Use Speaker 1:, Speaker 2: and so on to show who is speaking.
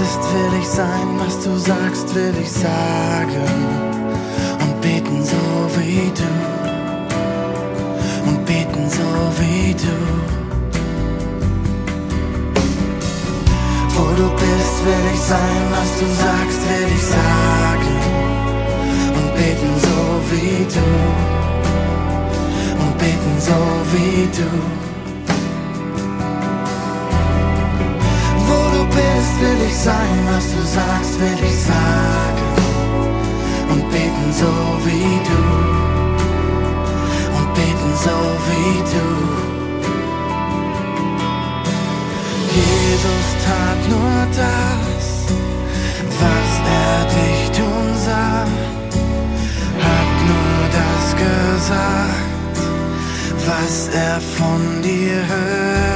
Speaker 1: bist, will ich sein, was du sagst, will ich sagen. Und beten so wie du. Und beten so wie du. Wo du bist, will ich sein, was du sagst, will ich sagen. Und beten so wie du. Und beten so wie du. Wo du bist, will ich sein, was du sagst, will ich sagen. Und beten so wie du. Und beten so wie du. Jesus tat nur das, was dich tun sah, hat nur das gesagt, was von dir hört.